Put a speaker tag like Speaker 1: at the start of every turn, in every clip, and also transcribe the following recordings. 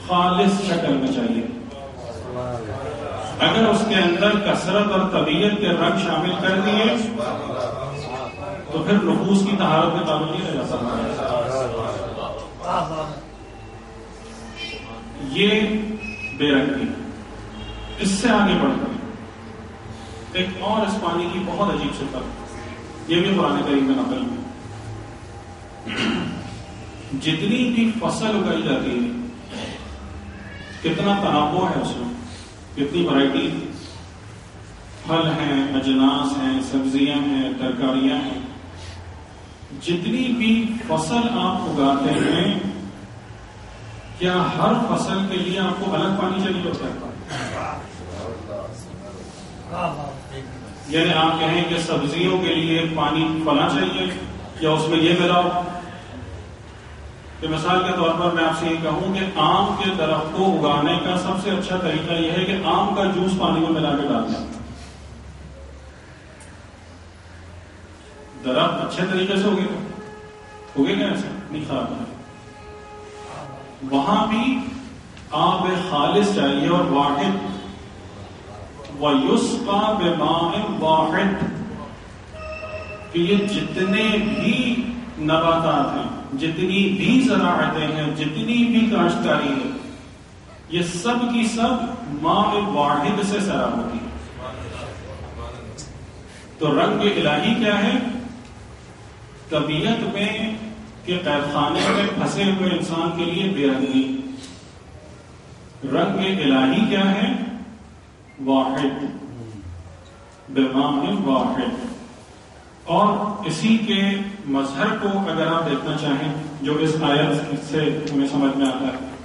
Speaker 1: خالص شکل میں چاہیے. اگر اس کے اندر کثرت اور طبیعت کے رنگ شامل کر دیے تو پھر نفوس کی طہارت میں قابل نہیں رہ جاتا. یہ بے رنگی. اس سے آگے بڑھ کر ایک اور اس پانی کی بہت عجیب صفت، یہ بھی قرآن کریم میں نقل ہے. جتنی بھی فصل اگائی جاتی ہے کتنا تنوع ہے اس میں، کتنی ورائٹی، پھل ہیں، اجناس ہیں، سبزیاں ہیں، ترکاریاں ہیں. جتنی بھی فصل آپ اگاتے ہیں کیا ہر فصل کے لیے آپ کو الگ پانی چاہیے ہوتا ہے؟ یعنی آپ کہیں کہ سبزیوں کے لیے پانی فلاں چاہیے یا اس میں یہ ملاؤ. کہ مثال کے طور پر میں آپ سے یہ کہوں کہ آم کے درخت کو اگانے کا سب سے اچھا طریقہ یہ ہے کہ آم کا جوس پانی میں ملا کے ڈال دیں. درخت اچھے طریقے سے ہوگے گا ایسے نہیں خراب ہے. وہاں بھی آب خالص چاہیے اور واحد. وَيُسْقَى بِمَاءٍ وَاحِدٍ کہ یہ جتنے بھی نباتات ہیں، جتنی بھی زراعتیں ہیں، جتنی بھی کاشتکاری ہے، یہ سب کی سب ماء واحد سے سراب ہوتی ہے. تو رنگ الہی کیا ہے؟ طبیعت میں کہ قید خانے میں پھنسے ہوئے انسان کے لیے بے رنگی. رنگ الہی کیا ہے؟ واحد، بماء واحد. اور اسی کے مظہر کو اگر آپ دیکھنا چاہیں جو اس آیت سے ہمیں سمجھ میں آتا ہے،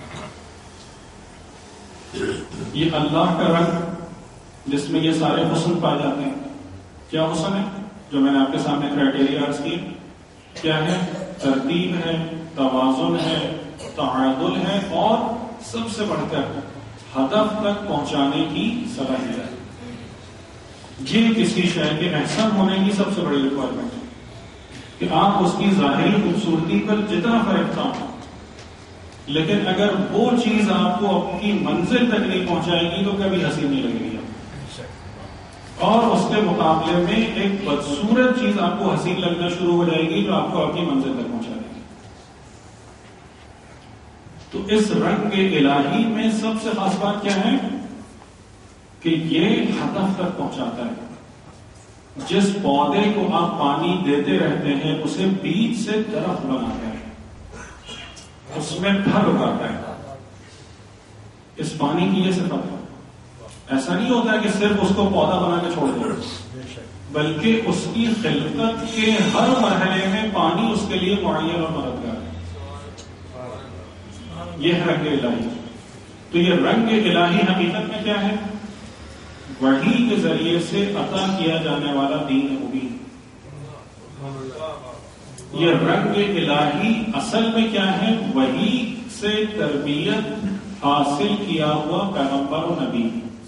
Speaker 1: یہ اللہ کا رنگ جس میں یہ سارے حسن پائے جاتے ہیں. کیا حسن ہے؟ جو میں نے آپ کے سامنے کرائٹیریا عرض کی. کیا ہے؟ ترتیب ہے، توازن ہے، تعادل ہے، اور سب سے بڑھ کر ہدف تک پہنچانے کی صلاحیت ہے. یہ کسی شے کے احسن ہونے کی سب سے بڑی ریکوائرمنٹ ہے کہ آپ اس کی ظاہری خوبصورتی پر جتنا فرق تھا، لیکن اگر وہ چیز آپ کو اپنی منزل تک نہیں پہنچائے گی تو کبھی حسین نہیں لگے گی. اور اس کے مقابلے میں ایک بدصورت چیز آپ کو حسین لگنا شروع ہو جائے گی جو آپ کو اپنی منزل تک پہنچا دے گی. تو اس رنگ الہی میں سب سے خاص بات کیا ہے کہ یہ ہدف تک پہنچاتا ہے. جس پودے کو آپ پانی دیتے رہتے ہیں اسے بیج سے درخت بناتا ہے، اس میں پھل اگاتا ہے. اس پانی کی یہ صفت ہے. ایسا نہیں ہوتا ہے کہ صرف اس کو پودا بنا کے چھوڑ دیں، بلکہ اس کی خلقت کے ہر مرحلے میں پانی اس کے لیے معین اور مددگار ہے. یہ ہے رنگ الہی. تو یہ رنگ الہی حقیقت میں کیا ہے؟ وحی کے ذریعے سے عطا کیا جانے والا دین مبین. یہ رنگ الہی اصل میں کیا ہے؟ وحی سے تربیت حاصل کیا ہوا پیغمبر و نبی.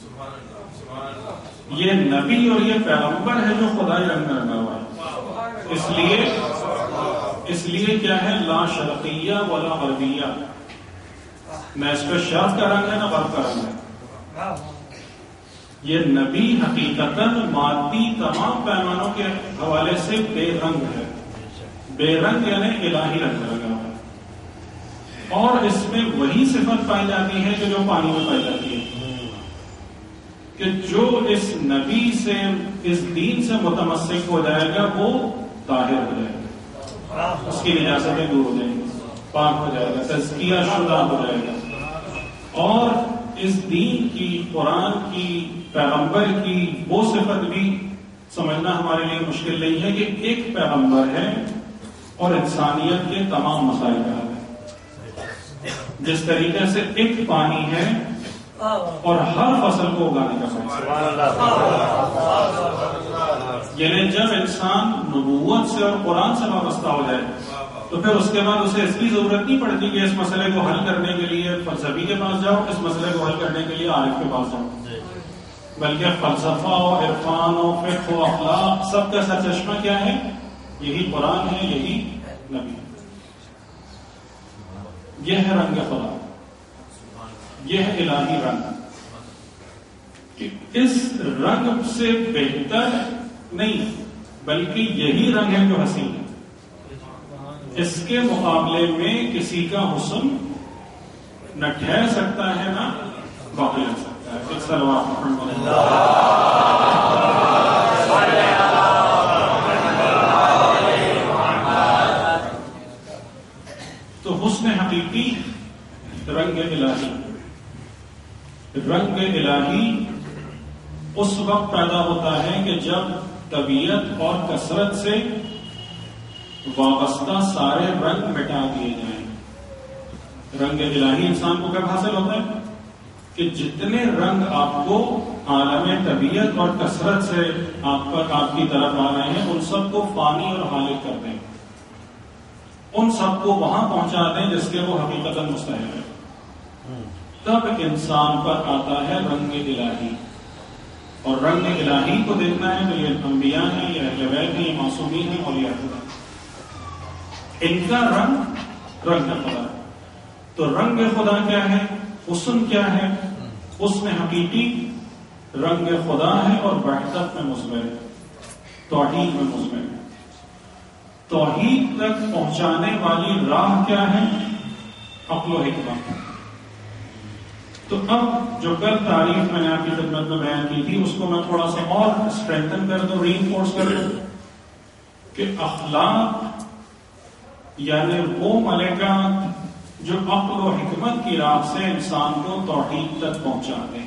Speaker 1: یہ نبی اور یہ پیغمبر ہے جو خدائی رنگ میں رنگا ہوا ہے. اس لیے کیا ہے؟ لا شرقیہ ولا غربیہ. نہ اس پہ شرق کا رنگ ہے نہ غرب کا رنگ ہے. یہ نبی حقیقتاً مادی تمام پیمانوں کے حوالے سے بے رنگ ہے. بے رنگ یعنی الہی رنگ میں رنگا ہوا ہے. اور اس میں وہی صفت پائی جاتی ہے کہ جو پانی میں پائی جاتی ہے، کہ جو اس نبی سے، اس دین سے متمسک ہو جائے گا وہ طاہر ہو جائے گا، اس کی نجاستیں دور ہو جائیں گی، پاک ہو جائے گا، تزکیہ شدہ ہو جائے گا. اور اس دین کی، قرآن کی، پیغمبر کی وہ صفت بھی سمجھنا ہمارے لیے مشکل نہیں ہے کہ ایک پیغمبر ہے اور انسانیت کے تمام مسائل کا حل ہے. جس طریقے سے ایک پانی ہے اور ہر فصل کو اگانے کا فیصلہ. یعنی جب انسان نبوت سے اور قرآن سے وابستہ ہو جائے تو پھر اس کے بعد اسے اس کی ضرورت نہیں پڑتی کہ اس مسئلے کو حل کرنے کے لیے فلسفی کے پاس جاؤ، اس مسئلے کو حل کرنے کے لیے عارف کے پاس جاؤ. بلکہ فلسفہ و عرفان و فقہ و اخلاق سب کا سرچشمہ کیا ہے؟ یہی قرآن ہے، یہی نبی. یہ ہے رنگ خدا. یہ ہے الہی رنگ. کہ اس رنگ سے بہتر نہیں بلکہ یہی رنگ ہے جو حسین ہے. اس کے مقابلے میں کسی کا حسن نہ ٹھہر سکتا ہے نہ باقی رہ سکتا ہے. صلوات محمد. تو حسن حقیقی رنگ الہی. رنگ الہی اس وقت پیدا ہوتا ہے کہ جب طبیعت اور کثرت سے وابستہ سارے رنگ مٹا دیے جائیں. رنگ الہی انسان کو کب حاصل ہوتا ہے کہ جتنے رنگ آپ کو عالم طبیعت اور کثرت سے آپ کی طرف آ رہے ہیں ان سب کو فانی اور ہالک کر دیں. ان سب کو وہاں پہنچا دیں جس کے وہ حقیقتاً مستحق ہے. تب انسان پر آتا ہے رنگ الہی. اور رنگ الہی کو دیکھنا ہے تو یہ انبیاء ہیں، یہ اہل بیت ہیں، یہ معصومین ہیں، اولیاء خدا. ان کا رنگ خدا. تو رنگ خدا کیا ہے؟ حسن کیا ہے؟ حسن حقیقی رنگ خدا ہے اور وحدت میں مضمر ہے، توحید میں مضمر ہے. توحید تک پہنچانے والی راہ کیا ہے؟ عقل و حکمت. تو اب جو کل تعریف میں نے آپ کی خدمت میں بیان کی تھی اس کو میں تھوڑا سا اور اسٹرینتھن کر دوں، ری انفورس کر دوں کہ اخلاق یعنی وہ ملکات جو عقل و حکمت کی راہ سے انسان کو توحید تک پہنچا دیں،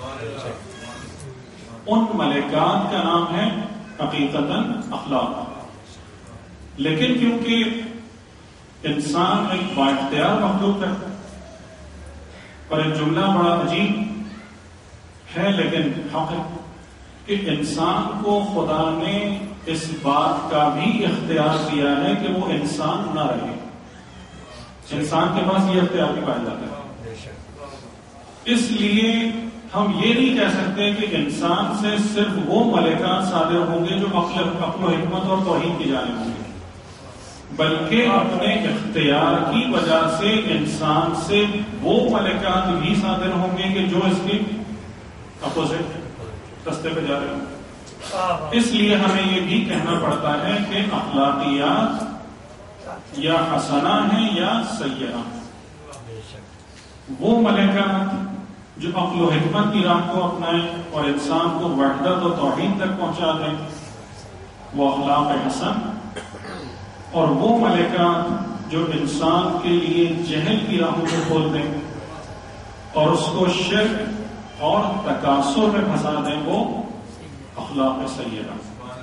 Speaker 1: ان ملکات کا نام ہے حقیقتاً اخلاق. لیکن کیونکہ انسان ایک بااختیار مخلوق ہے اور ایک جملہ بڑا عجیب ہے لیکن حق ہے کہ انسان کو خدا نے اس بات کا بھی اختیار دیا ہے کہ وہ انسان نہ رہے. انسان کے پاس یہ اختیار بھی پایا جاتا ہے. اس لیے ہم یہ نہیں کہہ سکتے کہ انسان سے صرف وہ ملکات صادر ہوں گے جو عقل و حکمت اور توحید کی جانب ہوں گے، بلکہ اپنے اختیار کی وجہ سے انسان سے وہ ملکات بھی صادر ہوں گے کہ جو اس کے اپوزٹ رستے پہ جا رہے ہوں. اس لیے ہمیں یہ بھی کہنا پڑتا ہے کہ اخلاقیات یا حسنہ ہیں یا سیئہ. وہ ملکات جو عقل و حکمت کی راہ کو اپنائیں اور انسان کو وحدت و توحید تک پہنچا دیں وہ اخلاق حسن، اور وہ ملکات جو انسان کے لیے جہل کی راہوں کو کھول دیں اور اس کو شرک اور تکاسر میں پھنسا دیں وہ اخلاق سیئہ.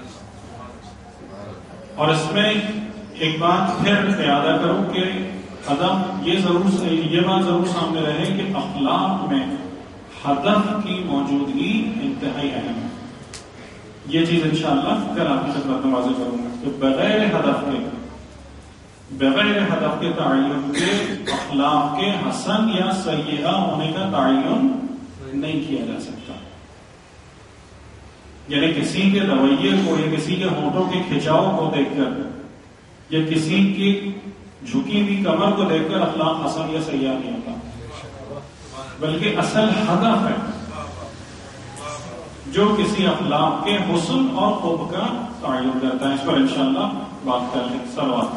Speaker 1: اور اس میں ایک بات پھر اعادہ کروں کہ ادب یہ بات ضرور سامنے رہے کہ اخلاق میں ہدف کی موجودگی انتہائی اہم ہے. یہ چیز انشاءاللہ کل آپ کی خدمت میں واضح کروں گا کہ بغیر ہدف کے تعین کے اخلاق کے حسن یا سیئہ ہونے کا تعین نہیں کیا جا سکتا. یعنی کسی کے رویے کو یا کسی کے ہونٹوں کے کھچاؤ کو دیکھ کر یا کسی کی جھکی ہوئی کمر کو دیکھ کر اخلاق حسن یا سیئہ نہیں ہوتا، بلکہ اصل ہدف ہے جو کسی اخلاق کے حسن اور خوب کا تعین کرتا ہے. اس پر انشاءاللہ بات کر لیں. صلوات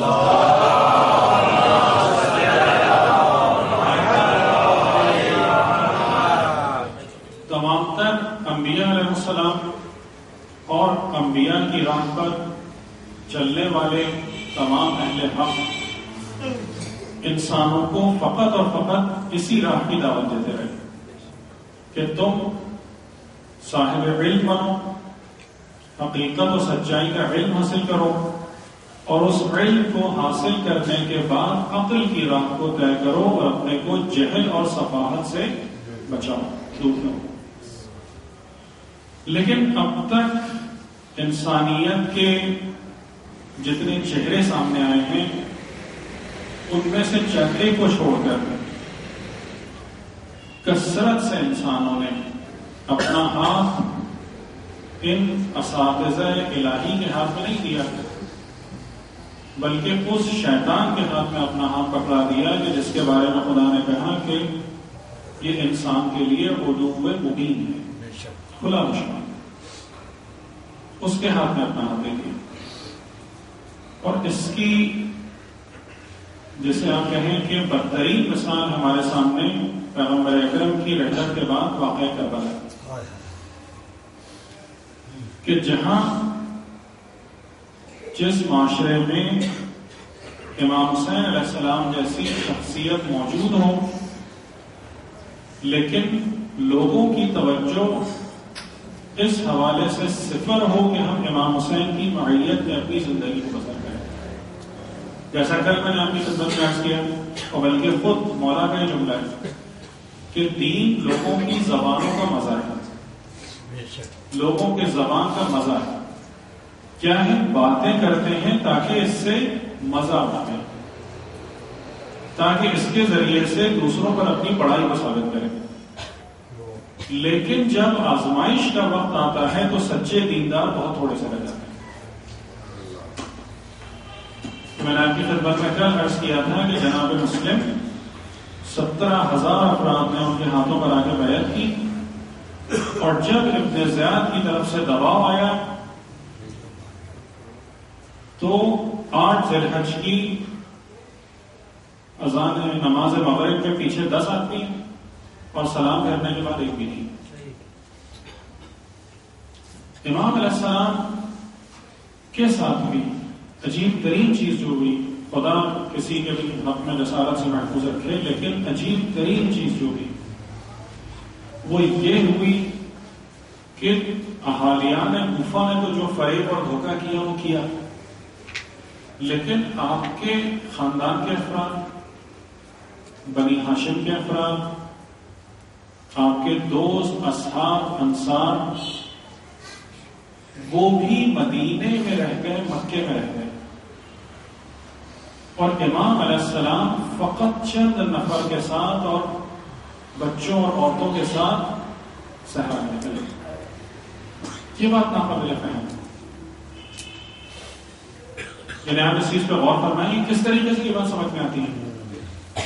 Speaker 1: تمام تر انبیاء علیہ السلام اور انبیاء کی راہ پر چلنے والے تمام اہل حق انسانوں کو فقط اور فقط اسی راہ کی دعوت دیتے رہے کہ تم صاحب علم بنو، حقیقت و سچائی کا علم حاصل کرو اور اس علم کو حاصل کرنے کے بعد عقل کی راہ کو طے کرو اور اپنے کو جہل اور سفاہت سے بچاؤ، دور کرو. لیکن اب تک انسانیت کے جتنے چہرے سامنے آئے ہیں ان میں سے چہرے کو چھوڑ کر کثرت سے انسانوں نے اپنا ہاتھ ان اساتذہ الہی کے ہاتھ میں نہیں دیا بلکہ اس شیطان کے ہاتھ میں اپنا ہاتھ پکڑا دیا کہ جس کے بارے میں خدا نے کہا کہ یہ انسان کے لیے عدو مبین ہے، کھلا دشمن، اس کے ہاتھ میں اپنا ہاتھ دے دیا. اور اس کی جیسے آپ کہیں کہ بدترین مثال ہمارے سامنے پیغمبر اکرم کی رحلت کے بعد واقع کربلا ہے کہ جہاں جس معاشرے میں امام حسین علیہ السلام جیسی شخصیت موجود ہو لیکن لوگوں کی توجہ اس حوالے سے صفر ہو کہ ہم امام حسین کی معیت میں اپنی زندگی کو بسر کریں. جیسا کل میں نے آپ کی خدمت میں عرض کیا اور بلکہ خود مولا کا یہ جملہ ہے کہ دین لوگوں کی زبانوں کا مزہ ہے، لوگوں کے زبان کا مزہ ہے. کیا ہے؟ باتیں کرتے ہیں تاکہ اس سے مزہ اٹھائیں، تاکہ اس کے ذریعے سے دوسروں پر اپنی بڑائی کو ثابت کریں. لیکن جب آزمائش کا وقت آتا ہے تو سچے دیندار بہت تھوڑے سے رہ جاتے ہیں. میں نے آپ کی خدمت میں کل عرض کیا تھا کہ جناب مسلم 17,000 افراد نے ان کے ہاتھوں پر آ کے بیعت کی، اور جب ابن زیاد کی طرف سے دباؤ آیا تو 8 ذی الحج کی اذان نماز مغرب کے پیچھے 10 آدمی اور سلام کرنے کے بعد ایک بھی نہیں. امام علیہ السلام کے ساتھ بھی عجیب ترین چیز جو ہوئی، خدا کسی کے بھی حق میں جسارت سے محفوظ رکھے، لیکن عجیب ترین چیز جو ہوئی وہ یہ ہوئی کہ اہالیان کوفہ نے تو جو فریب اور دھوکہ کیا وہ کیا، لیکن آپ کے خاندان کے افراد، بنی ہاشم کے افراد، آپ کے دوست اصحاب انصار، وہ بھی مدینے میں رہ گئے، مکے میں رہ گئے، اور امام علیہ السلام فقط چند نفر کے ساتھ اور بچوں اور عورتوں کے ساتھ صحرا میں نکلے. یہ بات ناقابل فہم ہے. یعنی آپ اس چیز پہ غور فرمائیں کس طریقے سے یہ بات سمجھ میں آتی ہے.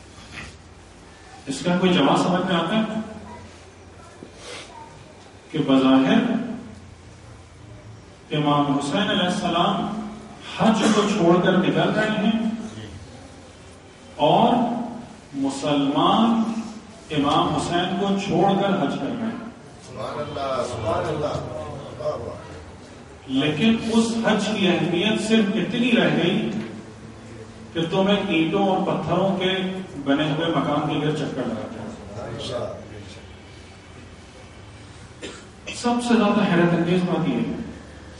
Speaker 1: اس کا کوئی جواب سمجھ میں آتا ہے کہ بظاہر امام حسین علیہ السلام حج کو چھوڑ کر نکل رہے ہیں اور مسلمان امام حسین کو چھوڑ کر حج کر رہے ہیں.
Speaker 2: سبحان اللہ، سبحان اللہ.
Speaker 1: لیکن اس حج کی اہمیت صرف اتنی رہ گئی کہ تمہیں اینٹوں اور پتھروں کے بنے ہوئے مکان کے گرد چکر لگاتے ہیں. سب سے زیادہ حیرت انگیز بات یہ ہے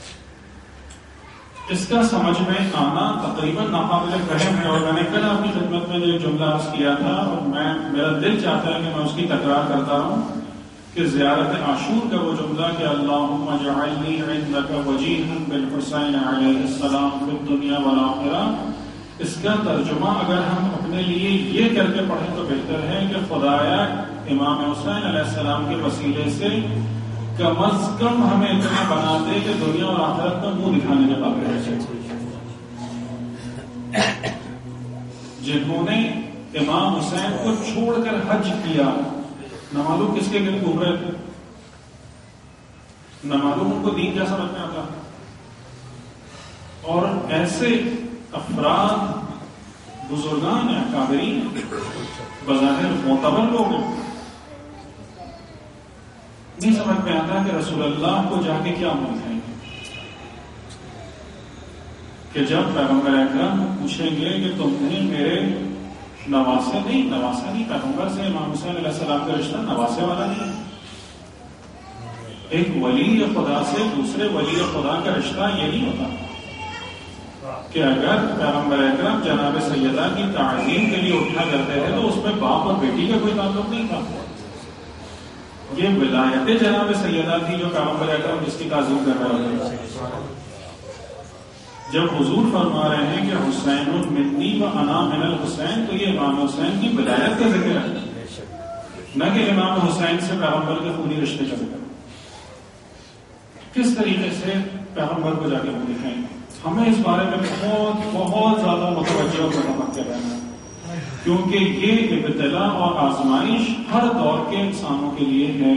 Speaker 1: اس کا سمجھ میں آنا تقریباً ناقابل فہم ہے. اور میں نے کل آپ کی خدمت میں جو جملہ عرض کیا تھا اور میرا دل چاہتا ہے کہ میں اس کی تکرار کرتا رہوں کہ زیارت عاشور کا وہ جملہ کہ اللہم اجعلنی عندک وجیہا بالحسین علیہ السلام فی الدنیا والآخرہ، اس کا ترجمہ اگر ہم اپنے لیے یہ کر کے پڑھیں تو بہتر ہے کہ خدایا امام حسین علیہ السلام کے وسیلے سے کم از کم ہمیں اتنا بنا دے کہ دنیا اور آخرت میں منہ دکھانے کے قابل رہ جائے. جنہوں نے امام حسین کو چھوڑ کر حج کیا، نہ معلوم کس کے گرد گھوم رہے تھے، نہ معلوم ان کو دین کیا سمجھ میں آتا. اور ایسے افراد بزرگان ہیں، اکابرین، بظاہر معتبر لوگ ہیں، نہیں سمجھ میں آتا کہ رسول اللہ کو جا کے کیا منہ دکھائیں گے. کہ جب پیغمبر اکرم پوچھیں گے کہ تم نے میرے نواسے نہیں پیغمبر سے امام حسین علیہ السلام کا رشتہ نواسے والا نہیں. ایک ولی خدا سے دوسرے ولی خدا کا رشتہ یہ نہیں ہوتا کہ اگر پیغمبر اکرم جناب سیدہ کی تعظیم کے لیے اٹھا کرتے تھے تو اس میں باپ اور بیٹی کا کوئی تعلق نہیں تھا. یہ ولایت جناب سیدہ تھی جو پیغمبر اکرم جس کی تعظیم کر رہے ہوتے. جب حضور فرما رہے ہیں کہ حسین منی و انا من الحسین، تو یہ امام حسین کی ولایت کا ذکر ہے، نہ کہ امام حسین سے پیغمبر کے خونی رشتے کا ذکر. کس طریقے سے پیغمبر کو جا کے منہ دکھائیں گے؟ ہمیں اس بارے میں بہت بہت زیادہ متوجہ اور متفکر رہنا ہے. کیونکہ یہ ابتلا اور آزمائش ہر دور کے انسانوں کے لیے ہے.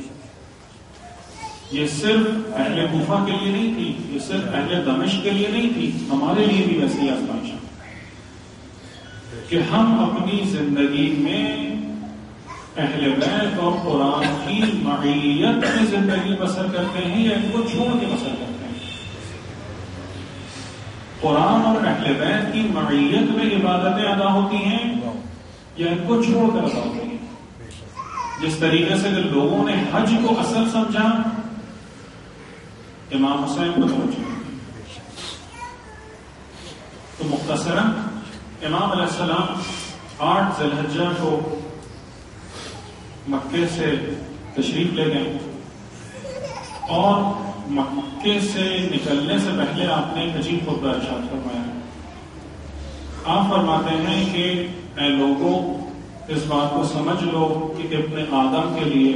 Speaker 1: یہ صرف اہل کوفہ کے لیے نہیں تھی، یہ صرف اہل دمشق کے لیے نہیں تھی، ہمارے لیے بھی ویسی آزمائش ہے کہ ہم اپنی زندگی میں اہل بیت اور قرآن کی معیت میں زندگی بسر کرتے ہیں یا ان کو چھوڑ کے بسر کرتے ہیں. قرآن اور اہل بیت کی معیت میں عبادتیں ادا ہوتی ہیں یا ان کو چھوڑ کر ادا ہوتی ہیں. جس طریقے سے کہ لوگوں نے حج کو اصل سمجھا، امام حسین کو توجہ. تو مختصراً امام علیہ السلام 8 ذی الحجہ کو مکے سے تشریف لے گئے اور مکے سے نکلنے سے پہلے آپ نے ایک عجیب خطبہ ارشاد فرمایا. آپ فرماتے ہیں کہ اے لوگوں، اس بات کو سمجھ لو کہ ابن آدم کے لیے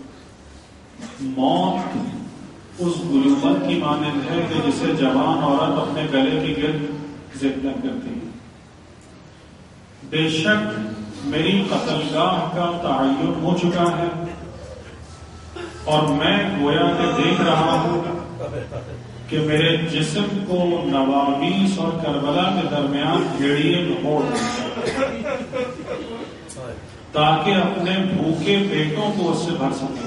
Speaker 1: موت اس غلوبت کی مانند ہے کہ جسے جوان عورت اپنے گلے کی گرد ذکر کرتی ہے. بے شک میری قتل گاہ کا تعین ہو چکا ہے اور میں گویا کہ دیکھ رہا ہوں کہ میرے جسم کو نوامیس اور کربلا کے درمیان بھیڑیے نکوڑ تاکہ اپنے بھوکے پیٹوں کو اس سے بھر سکیں.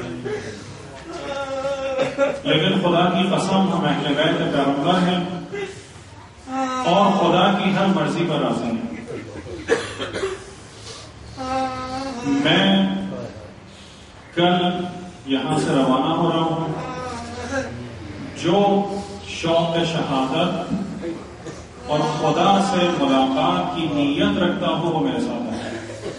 Speaker 1: لیکن خدا کی قسم ہم اہل بیت کے پیغمبر ہیں اور خدا کی ہر مرضی پر راضی ہیں. میں کل یہاں سے روانہ ہو رہا ہوں. جو شوق شہادت اور خدا سے ملاقات کی نیت رکھتا ہو وہ میرے ساتھ ہے.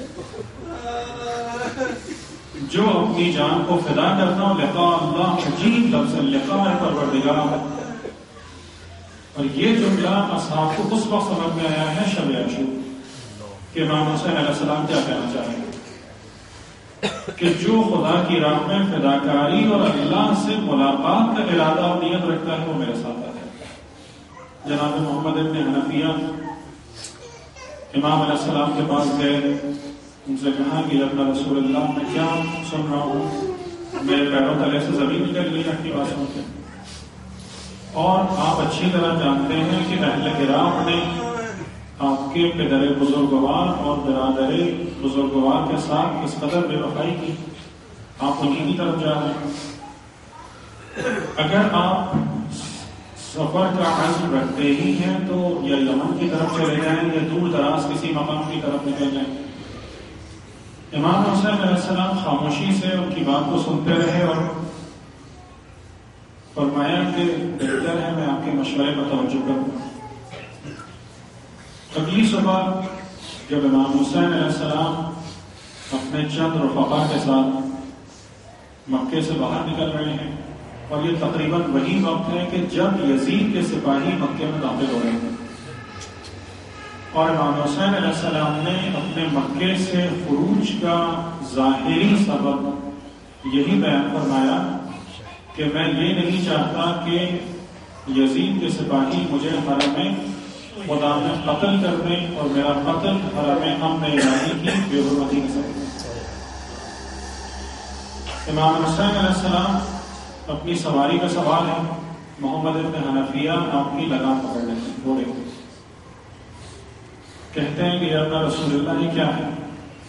Speaker 1: جو اپنی جان کو فدا کرتا ہوں، لقاء اللہ عجیب لفظ لقاء پروردگار. اور یہ جملہ اصحاب کو اس وقت سمجھ میں آیا ہے شب عاشور کہ امام حسین علیہ السلام کیا کہنا چاہیں گے کہ جو خدا کی راہ میں فداکاری اور اللہ سے ملاقات کا ارادہ اور نیت رکھتا ہے وہ میرے ساتھ ہے. جناب محمد ابن حنفیہ امام علیہ السلام کے پاس گئے، ان سے کہا کہ اپنا رسول اللہ میں کیا سن رہا ہوں، میرے پیروں تلے سے زمین نکل گئی آپ کی بات سن کے. اور آپ اچھی طرح جانتے ہیں کہ اہل عراق نے آپ کے پدر بزرگوار اور برادر بزرگوار کے ساتھ کس قدر بے وفائی کی. آپ انہیں کی طرف جا رہے ہیں. اگر آپ سفر کا عزم رکھتے ہی ہیں تو یا یمن کی طرف چلے جائیں یا دور دراز کسی مقام کی طرف نکل جائیں. امام حسین علیہ السلام خاموشی سے ان کی بات کو سنتے رہے اور فرمایا کہ بہتر ہے میں آپ کے مشورے پر توجہ کروں. اگلی صبح جب امام حسین علیہ السلام اپنے چند رفقا کے ساتھ مکے سے باہر نکل رہے ہیں اور یہ تقریباً وہی وقت ہے کہ جب یزید کے سپاہی مکے میں داخل ہو رہے ہیں اور امام حسین علیہ السلام نے اپنے مکے سے خروج کا ظاہری سبب یہی بیان فرمایا کہ میں یہ نہیں چاہتا کہ یزید کے سپاہی مجھے حرم خدا میں قتل کر دیں اور میرا قتل حرم امن الہی کی بے حرمتی کے سبب. امام حسین علیہ السلام اپنی سواری کا سوال ہے. محمد ابن حنفیہ آپ کی لگام پکڑنے گھوڑے کہتے ہیں کہ اپنا رسول اللہ یہ کیا ہے.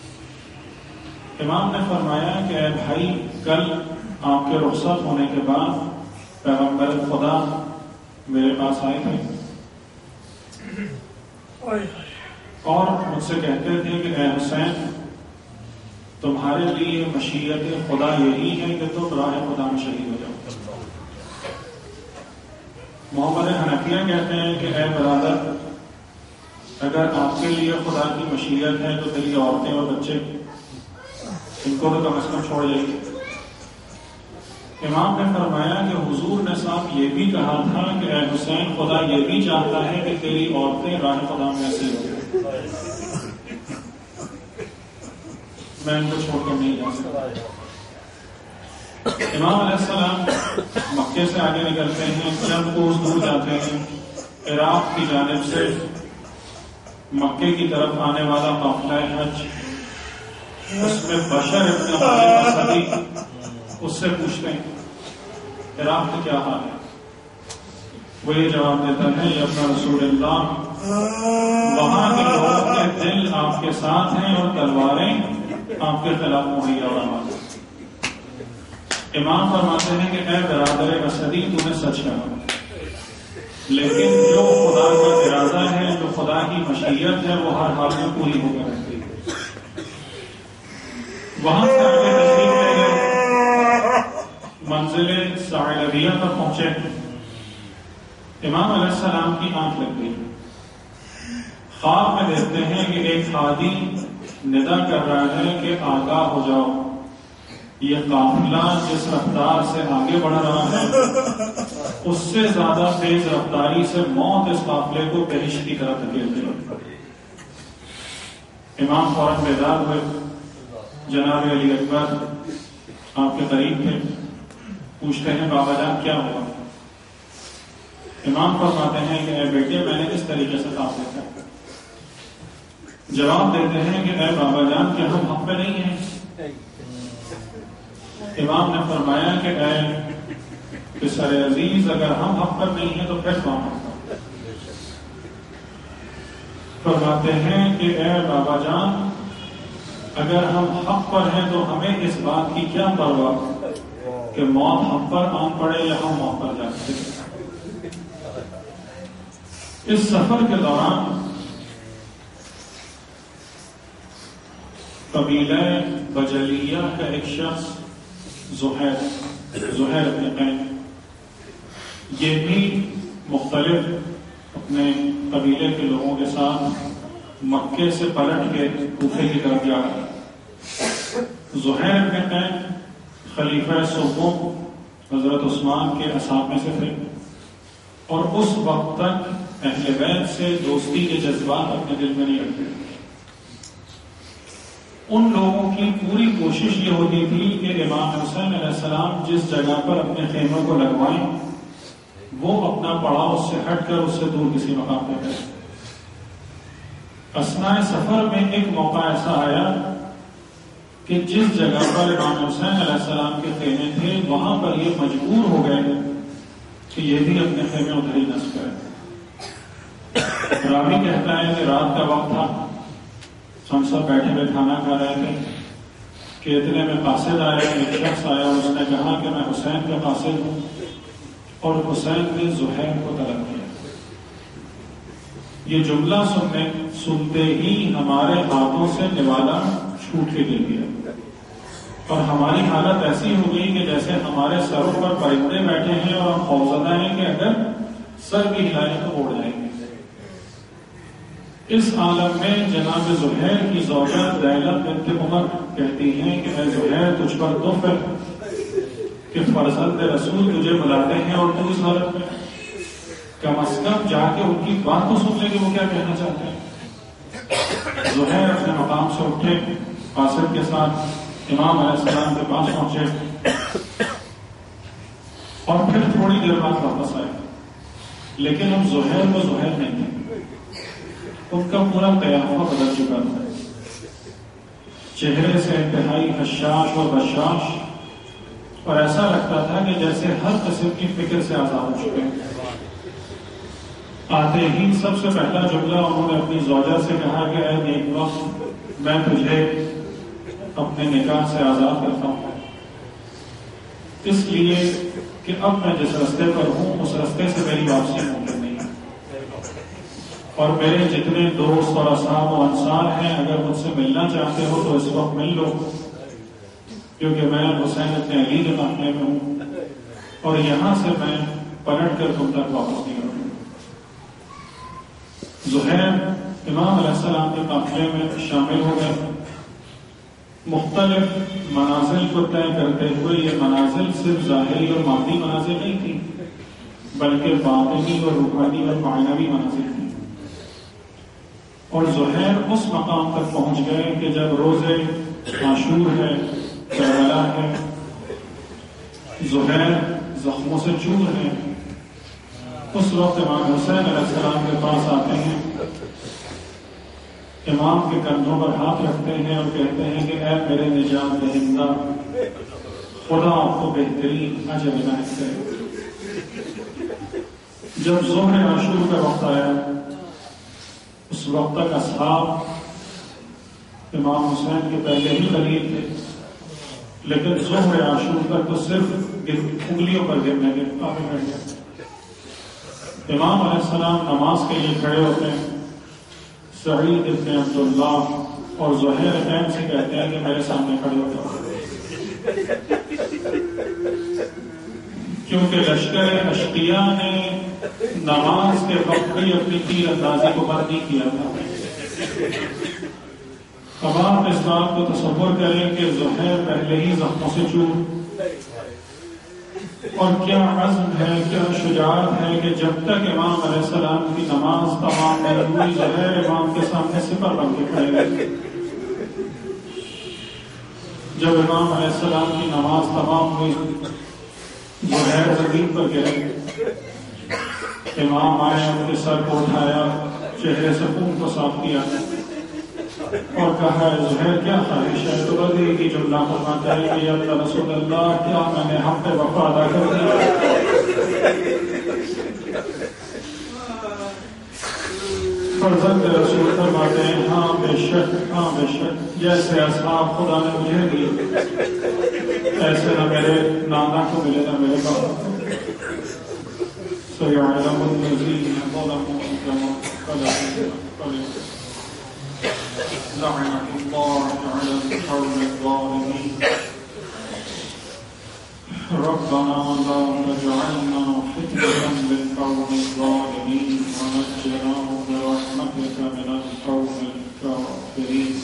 Speaker 1: امام نے فرمایا کہ اے بھائی، کل آپ کے رخصت ہونے کے بعد پیغمبر خدا میرے پاس آئے تھے اور مجھ سے کہتے تھے کہ اے حسین، تمہارے لیے مشیت خدا یہی ہے کہ تم راہ خدا میں شہید ہو جاؤ. محمد حنفیہ کہتے ہیں کہ اے برادر، اگر آپ کے لیے خدا کی مشیت ہے تو تیری عورتیں اور بچے ان کو تو کم از کم چھوڑ جائیے. امام نے فرمایا کہ حضور نے صاحب یہ بھی کہا تھا کہ اے حسین، خدا یہ بھی چاہتا ہے کہ تیری عورتیں راہ خدا میں ایسی ہو جائیں. میں ان کو چھوڑ کر نہیں جا سکتا. امام علیہ السلام مکے سے آگے نکلتے ہیں، چند کوس دور جاتے ہیں. عراق کی جانب سے مکے کی طرف آنے والا قافلہ حج، اس میں بشر ابن خالد اسدی اس سے پوچھتے ہیں عراق کا کیا حال ہے؟ وہ یہ جواب دیتا ہے یا اپنا رسول اللہ، وہاں کے لوگوں کے دل آپ کے ساتھ ہیں اور تلواریں آپ کے خلاف مہیا اور امام فرماتے ہیں کہ اے برادر اسدی، تو نے سچ کہا، لیکن جو خدا کا ارادہ ہے، جو خدا کی مشیت ہے، وہ ہر حال میں پوری ہو کر رہتی ہے۔ وہاں سے آگے تشریف لے گئے، منزل ثعلبیہ پر پہنچے، امام علیہ السلام کی آنکھ لگ گئی، خواب میں دیکھتے ہیں کہ ایک ہادی ندا کر رہا ہے کہ آگاہ ہو جاؤ، یہ قافلہ جس رفتار سے آگے بڑھ رہا ہے اس سے زیادہ تیز رفتاری سے موت اس قافلے کو بہشت کی طرف دھکیلتی ہے۔ امام فوراً بیدار ہوئے، جناب علی اکبر آپ کے قریب تھے، پوچھتے ہیں بابا جان کیا ہوا؟ امام فرماتے ہیں کہ اے بیٹے، میں نے اس طریقے سے خواب دیکھا۔ جواب دیتے ہیں کہ اے بابا جان، کیا ہم حق پہ نہیں ہیں؟ امام نے فرمایا کہ اے پسر عزیز، اگر ہم حق پر نہیں ہیں تو پھر کون حق پر؟ فرماتے ہیں کہ اے بابا جان، اگر ہم حق پر ہیں تو ہمیں اس بات کی کیا پرواہ کہ موت ہم پر آن پڑے یا ہم موت پر جاتے ہیں۔ اس سفر کے دوران قبیلہ بجلیہ کا ایک شخص زہیر ابن قین، یہ بھی مختلف اپنے قبیلے کے لوگوں کے ساتھ مکے سے پلٹ کے کوفے کی طرف جا رہا۔ زہیر ابن قین خلیفہ سوم حضرت عثمان کے اصحاب میں سے تھے، اور اس وقت تک اہل بیت سے دوستی کے جذبات اپنے دل میں نہیں رکھتے۔ ان لوگوں کی پوری کوشش یہ ہوتی تھی کہ امام حسین علیہ السلام جس جگہ پر اپنے خیموں کو لگوائیں وہ اپنا پڑاؤ اس سے ہٹ کر اس سے دور کسی مقام پہ کریں۔ اثناء سفر میں ایک موقع ایسا آیا کہ جس جگہ پر امام حسین علیہ السلام کے خیمے تھے وہاں پر یہ مجبور ہو گئے کہ یہ بھی اپنے خیمے ادھر ہی نصب کریں۔ راوی کہتا ہے کہ رات کا وقت تھا، ہم سب بیٹھے ہوئے کھانا کھا رہے تھے کہ اتنے میں قاصد آیا، ایک شخص آیا اور اس نے کہا کہ میں حسین کا قاصد ہوں، اور حسین نے زہیر کو طلب کیا۔ یہ جملہ سنتے ہی ہمارے ہاتھوں سے نوالا چھوٹ کے گر گیا، اور ہماری حالت ایسی ہو گئی کہ جیسے ہمارے سروں پر پرندے بیٹھے ہیں اور ہم خوفزدہ ہیں کہ اگر سر بھی ہلائیں تو اڑ جائیں گے۔ اس عالم میں جناب زہیر کی زوجہ دیلہ بنت عمر کہتی ہیں کہ اے زہیر، تجھ پر دکھ ہے کہ فرزند رسول تجھے بلاتے ہیں اور تو اس حالت میں، کم از کم جا کے ان کی بات تو سن لے کہ وہ کیا کہنا چاہتے ہیں۔ زہیر اپنے مقام سے اٹھے، قاصد کے ساتھ امام علیہ السلام کے پاس پہنچے اور پھر تھوڑی دیر بعد واپس آئے، لیکن اب زہیر وہ زہیر نہیں تھے، ان کا پورا قیافہ بدل چکا تھا، چہرے سے انتہائی حشاش اور بشاش، اور ایسا لگتا تھا کہ جیسے ہر قسم کی فکر سے آزاد ہو چکے ہیں۔ آتے ہی سب سے پہلا جملہ انہوں نے اپنی زوجہ سے کہا کہ اے نیک وقت، میں تجھے اپنے نکاح سے آزاد کرتا ہوں، اس لیے کہ اب میں جس رستے پر ہوں اس رستے سے میری واپسی ممکن نہیں ہے، اور میرے جتنے دوست اور اصحاب و انصار ہیں اگر مجھ سے ملنا چاہتے ہو تو اس وقت مل لو، کیونکہ میں حسین ابن علی کے قافلے میں ہوں اور یہاں سے میں پلٹ کر تم تک واپس نہیں آؤں۔ زہیر امام علیہ السلام کے قافلے میں شامل ہو گئے، مختلف منازل کو طے کرتے ہوئے، یہ منازل صرف ظاہری اور مادی منازل نہیں تھی بلکہ باطنی اور روحانی اور معنوی منازل تھی، اور زہیر اس مقام تک پہنچ گئے کہ جب روز عاشور ہے، کربلا ہے، زہیر زخموں سے چور ہے، اس وقت امام حسین علیہ السلام کے پاس آتے ہیں امام کے کندھوں پر ہاتھ رکھتے ہیں اور کہتے ہیں کہ اے میرے نجات دہندہ، خدا آپ کو بہترین اجر عنایت کرے۔ جب ظہر عاشور کا وقت آیا، اس وقت تک اصحاب امام حسین کے پہلے ہی قریب تھے، لیکن ظہر عاشور تک تو صرف انگلیوں پر گرنے کے قابل رہ گئے۔ امام علیہ السلام نماز کے لیے کھڑے ہوتے ہیں، سعید ابن عبداللہ اور زہیر بین سے کہتے ہیں کہ میرے سامنے کھڑے ہوتے ہیں، کیونکہ لشکر اشقیاء نے نماز کے وقت بھی اپنی تیر اندازی کو بند نہیں کیا تھا۔ اب آپ اس بات کو تصور کریں کہ زہیر پہلے ہی زخموں سے چور، اور کیا عزم ہے، کیا شجاعت ہے کہ جب تک امام علیہ السلام کی نماز تمام نہیں ہوئی، زہیر امام کے سامنے سپر بن کے کھڑے گئے۔ جب امام علیہ السلام کی نماز تمام ہوئی، زہیر زمین پر گرے، امام آئے، ان کے سر کو اٹھایا، چہرے سے خون کو صاف کیا اور کہا زہیر کیا خواہش ہے؟ تو بدی کی جملہ فرماتا ہے کہ یا رسول اللہ، کیا میں نے ہم پہ وفا ادا کر دیا؟ فرزند رسول فرماتے ہیں ہاں بے شک، ہاں بے شک، جیسے اصحاب خدا نے مجھے دی، ایسے نہ میرے نانا کو ملے نہ میرے باپ کو۔ سَيَعْلَمُ الَّذِينَ ظَلَمُوا أَنَّهُمْ لعنة الله على القوم الظالمين ربنا لا تجعلنا فتنة للقوم الظالمين ونجنا برحمتك من القوم الكافرين۔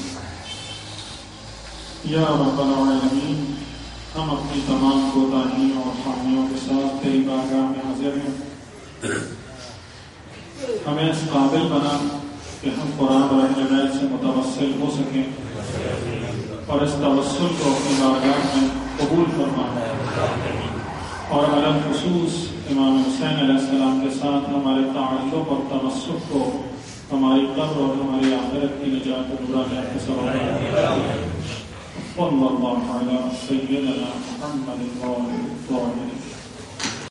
Speaker 1: یا رب العالمین، ہم اپنی تمام کوتاہیوں اور خامیوں کے ساتھ تیری بارگاہ میں حاضر ہیں، ہمیں اس قابل بنا کہ ہم قرآن اور اہل بیت سے متوسل ہو سکیں اور اس توسل کو اپنی بارگاہ میں قبول فرما، اور علم خصوص امام حسین علیہ السلام کے ساتھ ہمارے تعلق اور تمسک کو ہماری قبر اور ہماری آخرت کی نجات و نورانیت کے سبب صلی اللہ علیہ سیدنا محمد